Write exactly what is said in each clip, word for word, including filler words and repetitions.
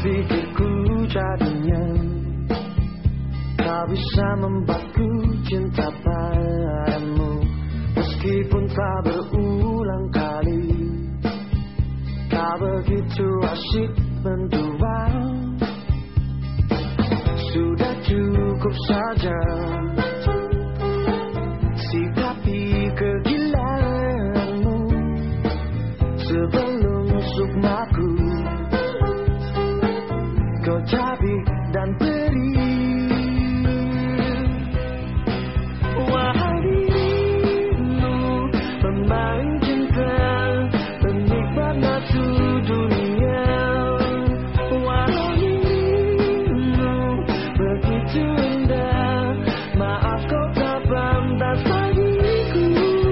pikirku jadinya kau bisa membuatku cinta padamu, meskipun tak berulang kali. Kau begitu asyik mendua, sudah cukup saja sikapi kegilaanmu sebelum sukmaku kau cabik dan beri. Wahai dirimu, pemain cinta, penikmat nafsu dunia. Wahai dirimu, begitu indah, maaf kau tak pantas bagiku.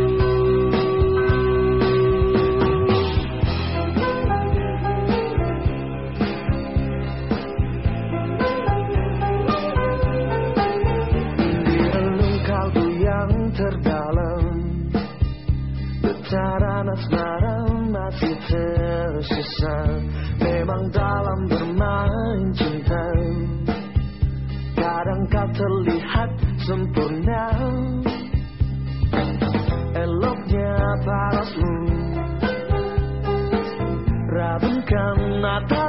Terdalam getaran asmara masih tersisa. Memang dalam bermain cinta kadang kau terlihat sempurna, eloknya parasmu rabunkan mata